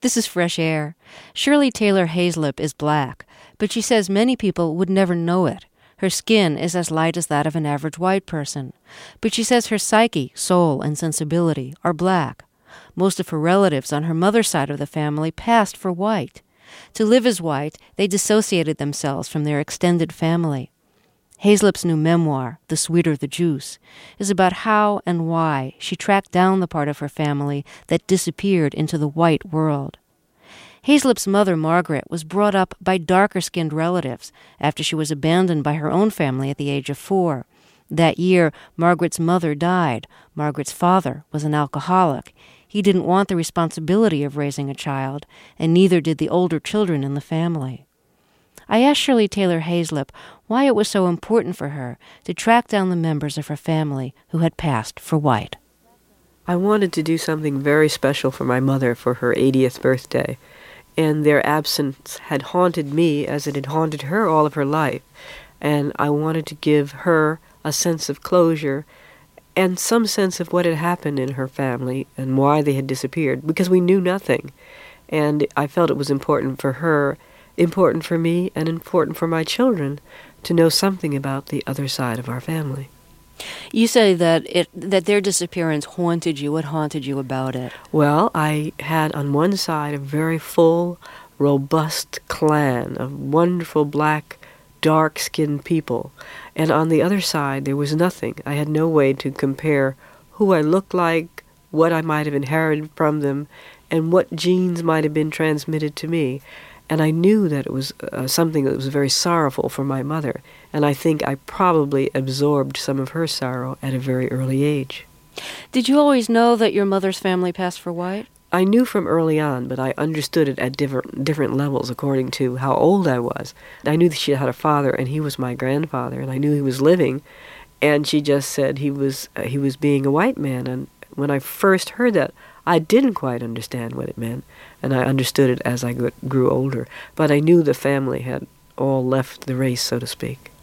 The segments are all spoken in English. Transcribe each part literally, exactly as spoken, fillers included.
This is Fresh Air. Shirley Taylor Hayslip is black, but she says many people would never know it. Her skin is as light as that of an average white person. But she says her psyche, soul, and sensibility are black. Most of her relatives on her mother's side of the family passed for white. To live as white, they dissociated themselves from their extended family. Hayslip's new memoir, The Sweeter the Juice, is about how and why she tracked down the part of her family that disappeared into the white world. Hayslip's mother, Margaret, was brought up by darker-skinned relatives after she was abandoned by her own family at the age of four. That year, Margaret's mother died. Margaret's father was an alcoholic. He didn't want the responsibility of raising a child, and neither did the older children in the family. I asked Shirley Taylor Hayslip why it was so important for her to track down the members of her family who had passed for white. I wanted to do something very special for my mother for her eightieth birthday, and their absence had haunted me as it had haunted her all of her life, and I wanted to give her a sense of closure and some sense of what had happened in her family and why they had disappeared, because we knew nothing, and I felt it was important for her, important for me, and important for my children to know something about the other side of our family. You say that it that their disappearance haunted you. What haunted you about it? Well, I had on one side a very full, robust clan of wonderful black, dark-skinned people, and on the other side there was nothing. I had no way to compare who I looked like, what I might have inherited from them, and what genes might have been transmitted to me. And I knew that it was uh, something that was very sorrowful for my mother, and I think I probably absorbed some of her sorrow at a very early age. Did you always know that your mother's family passed for white? I knew from early on, but I understood it at different different levels according to how old I was. I knew that she had a father, and he was my grandfather, and I knew he was living, and she just said he was uh, he was being a white man. And when I first heard that, I didn't quite understand what it meant, and I understood it as I grew older. But I knew the family had all left the race, so to speak.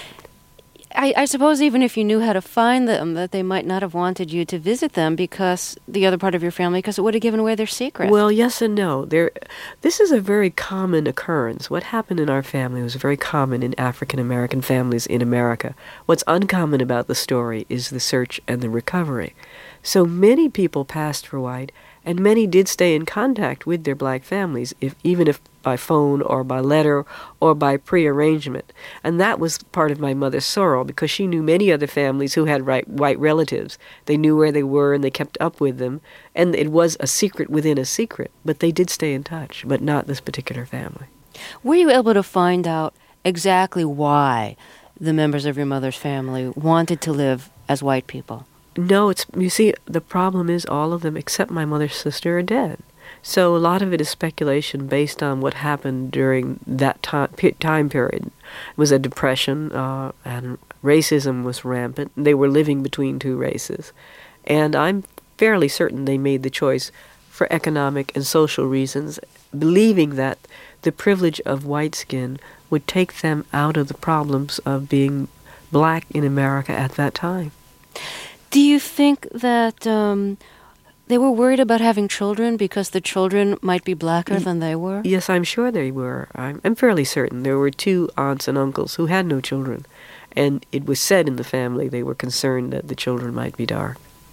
I, I suppose even if you knew how to find them, that they might not have wanted you to visit them because the other part of your family, because it would have given away their secret. Well, yes and no. There, this is a very common occurrence. What happened in our family was very common in African-American families in America. What's uncommon about the story is the search and the recovery. So many people passed for white, and many did stay in contact with their black families, if even if by phone or by letter or by prearrangement. And that was part of my mother's sorrow, because she knew many other families who had right, white relatives. They knew where they were and they kept up with them, and it was a secret within a secret, but they did stay in touch, but not this particular family. Were you able to find out exactly why the members of your mother's family wanted to live as white people? No, it's, you see, the problem is all of them except my mother's sister are dead. So a lot of it is speculation based on what happened during that time, time period. It was a depression, uh, and racism was rampant. They were living between two races. And I'm fairly certain they made the choice for economic and social reasons, believing that the privilege of white skin would take them out of the problems of being black in America at that time. Do you think that um, they were worried about having children because the children might be blacker than they were? Yes, I'm sure they were. I'm, I'm fairly certain. There were two aunts and uncles who had no children, and it was said in the family they were concerned that the children might be dark.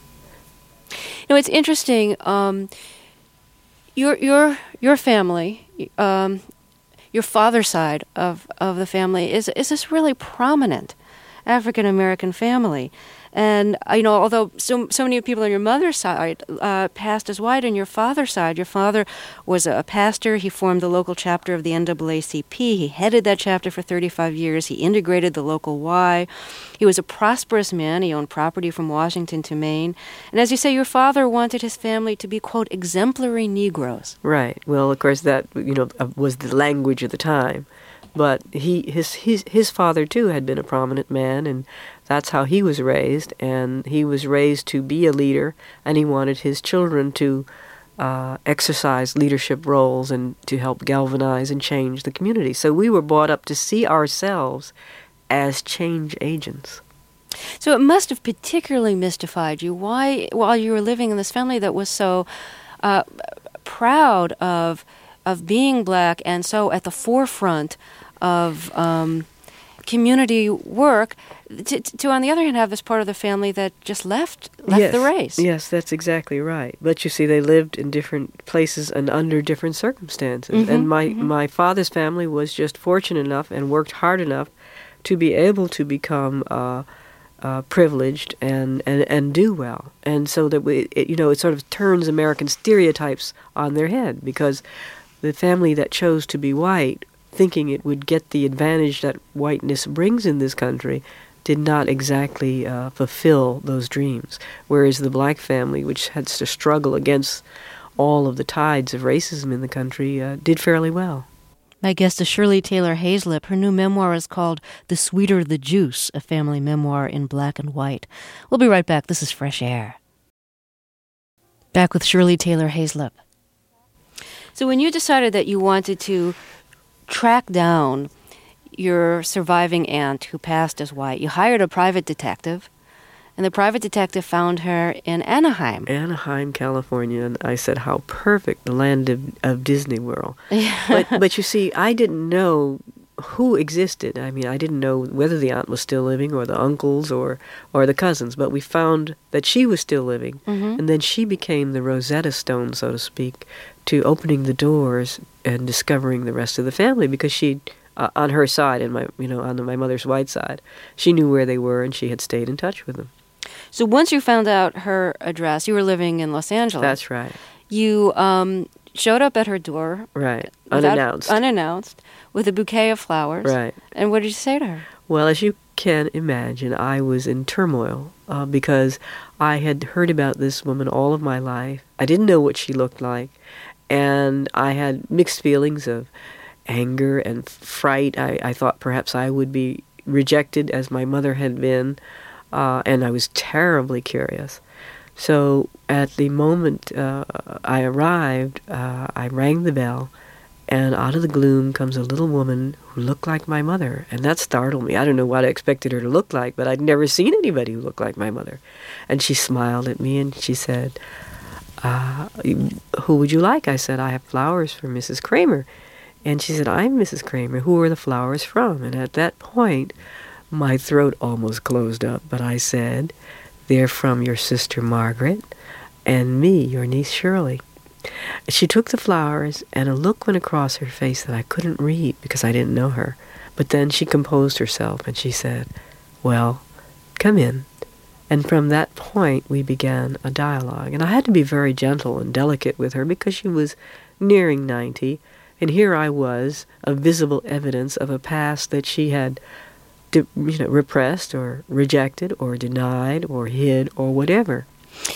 You know, it's interesting. Um, your your your family, um, your father's side of, of the family is is this really prominent African American family. And, you know, although so so many people on your mother's side uh, passed as white, on your father's side, your father was a pastor. He formed the local chapter of the N double A C P. He headed that chapter for thirty-five years. He integrated the local Y. He was a prosperous man. He owned property from Washington to Maine. And as you say, your father wanted his family to be, quote, exemplary Negroes. Right. Well, of course, that, you know, was the language of the time. But he his his his father, too, had been a prominent man, and that's how he was raised, and he was raised to be a leader, and he wanted his children to uh, exercise leadership roles and to help galvanize and change the community. So we were brought up to see ourselves as change agents. So it must have particularly mystified you. Why, while you were living in this family that was so uh, proud of of being black and so at the forefront of um, community work, to, to, on the other hand, have this part of the family that just left left yes, the race. Yes, that's exactly right. But you see, they lived in different places and under different circumstances. Mm-hmm, and my, mm-hmm. my father's family was just fortunate enough and worked hard enough to be able to become uh, uh, privileged and, and, and do well. And so that we, it, you know, it sort of turns American stereotypes on their head, because the family that chose to be white, thinking it would get the advantage that whiteness brings in this country, did not exactly uh, fulfill those dreams. Whereas the black family, which had to struggle against all of the tides of racism in the country, uh, did fairly well. My guest is Shirley Taylor Hayslip. Her new memoir is called The Sweeter the Juice, a family memoir in black and white. We'll be right back. This is Fresh Air. Back with Shirley Taylor Hayslip. So when you decided that you wanted to track down your surviving aunt who passed as white, you hired a private detective, and the private detective found her in Anaheim. Anaheim, California, and I said, how perfect, the land of, of Disney World. but, but you see, I didn't know who existed. I mean, I didn't know whether the aunt was still living or the uncles or, or the cousins, but we found that she was still living, Mm-hmm. and then she became the Rosetta Stone, so to speak, to opening the doors and discovering the rest of the family, because she, uh, on her side and my, you know, on the, my mother's white side, she knew where they were and she had stayed in touch with them. So once you found out her address, you were living in Los Angeles. That's right. You um, showed up at her door. Right. without- Unannounced. Unannounced, with a bouquet of flowers. Right. And what did you say to her? Well, as you can imagine, I was in turmoil uh, because I had heard about this woman all of my life. I didn't know what she looked like, and I had mixed feelings of anger and fright. I, I thought perhaps I would be rejected as my mother had been, uh, and I was terribly curious. So at the moment uh, I arrived, uh, I rang the bell, and out of the gloom comes a little woman who looked like my mother, and that startled me. I don't know what I expected her to look like, but I'd never seen anybody who looked like my mother. And she smiled at me and she said, uh, who would you like? I said, I have flowers for Missus Kramer. And she said, I'm Missus Kramer. Who are the flowers from? And at that point, my throat almost closed up, but I said, they're from your sister Margaret and me, your niece Shirley. She took the flowers, and a look went across her face that I couldn't read because I didn't know her. But then she composed herself, and she said, well, come in. And from that point, we began a dialogue. And I had to be very gentle and delicate with her because she was nearing ninety, and here I was, a visible evidence of a past that she had de- you know, repressed or rejected or denied or hid or whatever.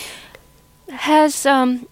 Has um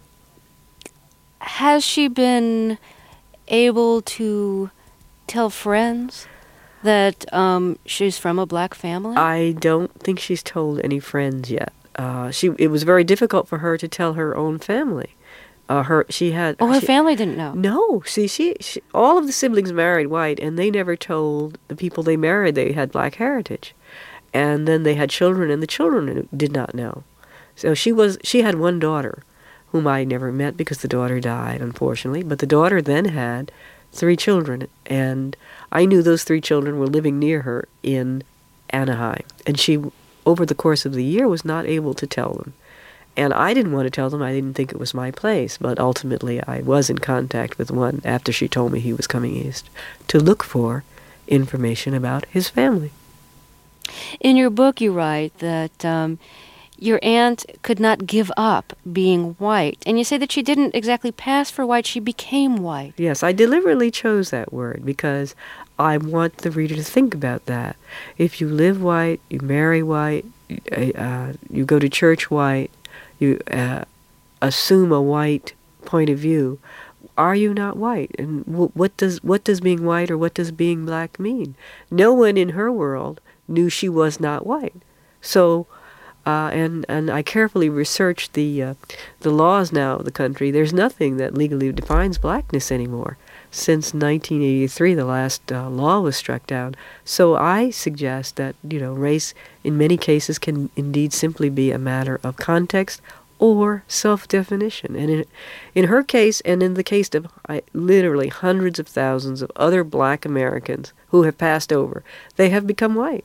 has she been able to tell friends that um, she's from a black family? I don't think she's told any friends yet. Uh, she it was very difficult for her to tell her own family. Uh, her she had. Oh, her she, family didn't know. No, see, she, she all of the siblings married white, and they never told the people they married they had black heritage, and then they had children, and the children did not know. So she was she had one daughter, whom I never met because the daughter died, unfortunately. But the daughter then had three children, and I knew those three children were living near her in Anaheim, and she, over the course of the year, was not able to tell them. And I didn't want to tell them. I didn't think it was my place. But ultimately, I was in contact with one after she told me he was coming east to look for information about his family. In your book, you write that um, your aunt could not give up being white. And you say that she didn't exactly pass for white. She became white. Yes, I deliberately chose that word because I want the reader to think about that. If you live white, you marry white, uh, you go to church white, you uh, assume a white point of view, are you not white? And w- what does what does being white or what does being black mean? No one in her world knew she was not white. So, uh, and and I carefully researched the uh, the laws now of the country. There's nothing that legally defines blackness anymore. Since nineteen eighty-three, the last uh, law was struck down. So I suggest that, you know, race in many cases can indeed simply be a matter of context or self-definition. And in, in her case, and in the case of I, literally hundreds of thousands of other black Americans who have passed over, they have become white,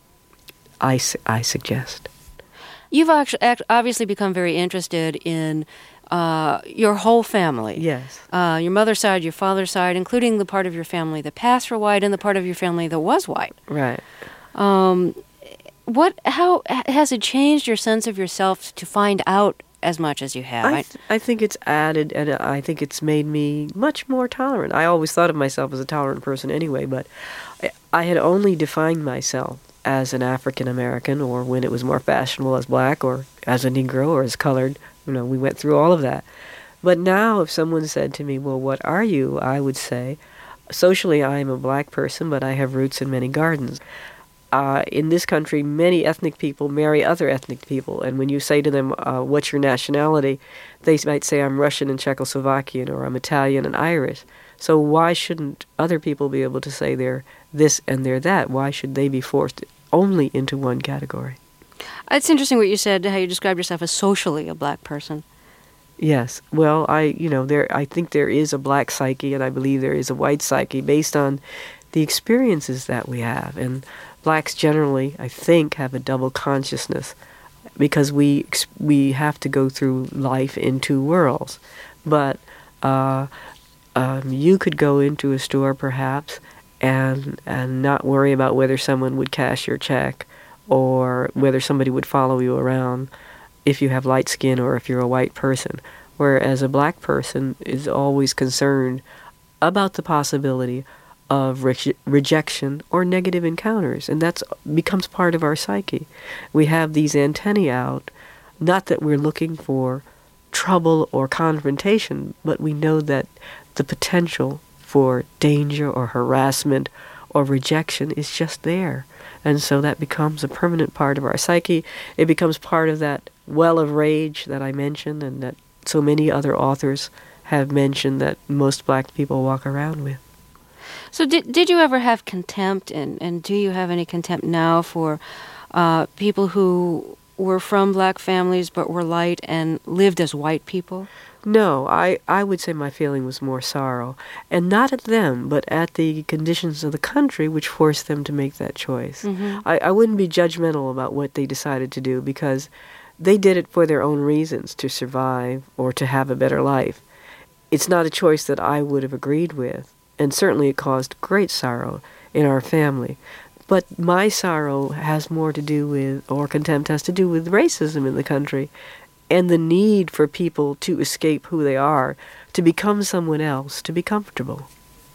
I, su- I suggest. You've actually obviously become very interested in uh, your whole family. Yes. Uh, your mother's side, your father's side, including the part of your family that passed for white and the part of your family that was white. Right. Um, what? How has it changed your sense of yourself to find out as much as you have? I, th- I think it's added, and I think it's made me much more tolerant. I always thought of myself as a tolerant person anyway, but I, I had only defined myself as an African American, or when it was more fashionable as black, or as a Negro, or as colored. You know, we went through all of that. But now if someone said to me, well, what are you? I would say, socially I am a black person, but I have roots in many gardens. Uh, in this country, many ethnic people marry other ethnic people, and when you say to them, uh, what's your nationality, they might say, I'm Russian and Czechoslovakian, or I'm Italian and Irish. So why shouldn't other people be able to say they're this and they're that? Why should they be forced only into one category? It's interesting what you said, how you described yourself as socially a black person. Yes. Well, I, you know, there, I think there is a black psyche, and I believe there is a white psyche based on the experiences that we have. And blacks generally, I think, have a double consciousness because we we have to go through life in two worlds. But uh, um, you could go into a store, perhaps, and and not worry about whether someone would cash your check or whether somebody would follow you around if you have light skin or if you're a white person. Whereas a black person is always concerned about the possibility of re- rejection or negative encounters, and that becomes part of our psyche. We have these antennae out, not that we're looking for trouble or confrontation, but we know that the potential for danger or harassment or rejection is just there. And so that becomes a permanent part of our psyche. It becomes part of that well of rage that I mentioned and that so many other authors have mentioned that most black people walk around with. So did did you ever have contempt, and, and do you have any contempt now for uh, people who were from black families but were light and lived as white people? No, I, I would say my feeling was more sorrow, and not at them, but at the conditions of the country which forced them to make that choice. Mm-hmm. I, I wouldn't be judgmental about what they decided to do because they did it for their own reasons, to survive or to have a better life. It's not a choice that I would have agreed with, and certainly it caused great sorrow in our family. But my sorrow has more to do with, or contempt has to do with racism in the country, and the need for people to escape who they are, to become someone else, to be comfortable.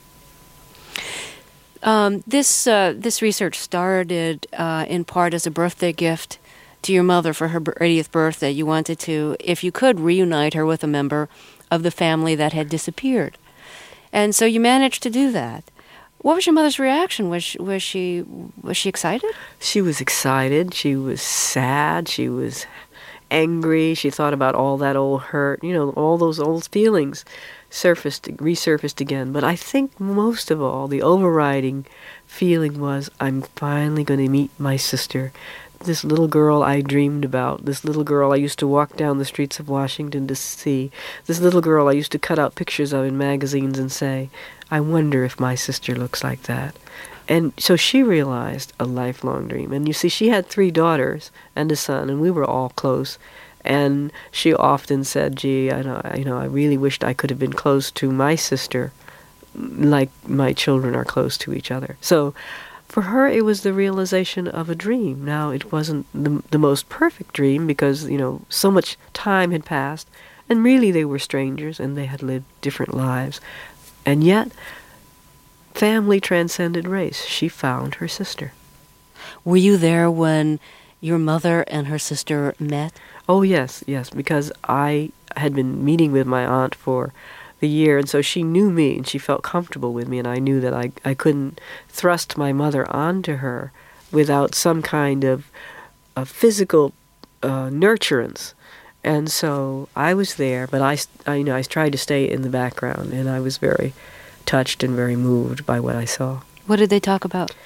Um, this uh, this research started uh, in part as a birthday gift to your mother for her eightieth birthday. You wanted to, if you could, reunite her with a member of the family that had disappeared. And so you managed to do that. What was your mother's reaction? Was she, was she was she excited? She was excited. She was sad. She was angry. She thought about all that old hurt, you know, all those old feelings surfaced, resurfaced again. But I think most of all, the overriding feeling was, I'm finally going to meet my sister. This little girl I dreamed about, this little girl I used to walk down the streets of Washington to see, this little girl I used to cut out pictures of in magazines and say, I wonder if my sister looks like that. And so she realized a lifelong dream. And you see, she had three daughters and a son, and we were all close. And she often said, gee, I know, you know, I really wished I could have been close to my sister like my children are close to each other. So for her, it was the realization of a dream. Now, it wasn't the, the most perfect dream because, you know, so much time had passed, and really they were strangers and they had lived different lives. And yet, family transcended race. She found her sister. Were you there when your mother and her sister met? Oh, yes, yes, because I had been meeting with my aunt for the year, and so she knew me, and she felt comfortable with me, and I knew that I, I couldn't thrust my mother onto her without some kind of, of physical uh, nurturance. And so I was there, but I, I, you know, I tried to stay in the background, and I was very touched and very moved by what I saw. What did they talk about?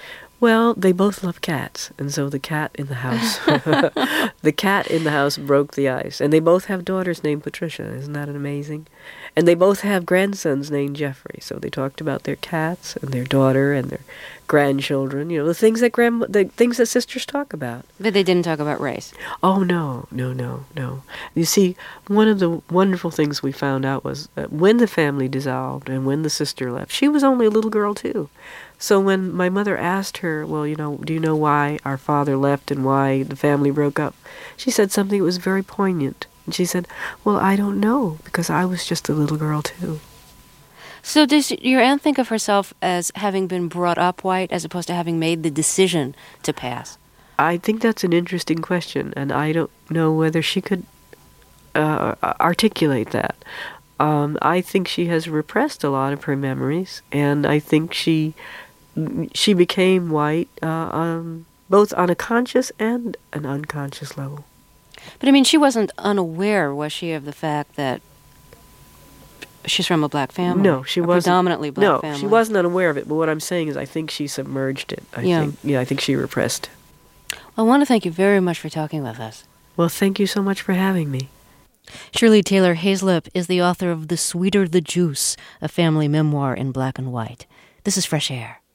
Well, they both love cats, and so the cat in the house, the cat in the house broke the ice. And they both have daughters named Patricia. Isn't that amazing? And they both have grandsons named Jeffrey. So they talked about their cats and their daughter and their grandchildren. You know, the things that grand, the things that sisters talk about. But they didn't talk about race. Oh no, no, no, no. You see, one of the wonderful things we found out was that when the family dissolved and when the sister left, she was only a little girl too. So when my mother asked her, well, you know, do you know why our father left and why the family broke up? She said something that was very poignant. And she said, well, I don't know, because I was just a little girl too. So does your aunt think of herself as having been brought up white as opposed to having made the decision to pass? I think that's an interesting question, and I don't know whether she could uh, articulate that. Um, I think she has repressed a lot of her memories, and I think she she became white uh, um, both on a conscious and an unconscious level. But I mean, she wasn't unaware, was she, of the fact that she's from a black family? No, she a wasn't. Predominantly black no, family. she wasn't unaware of it. But what I'm saying is, I think she submerged it. I Yeah. think, yeah, I think she repressed. I want to thank you very much for talking with us. Well, thank you so much for having me. Shirley Taylor Hayslip is the author of The Sweeter the Juice, a family memoir in black and white. This is Fresh Air.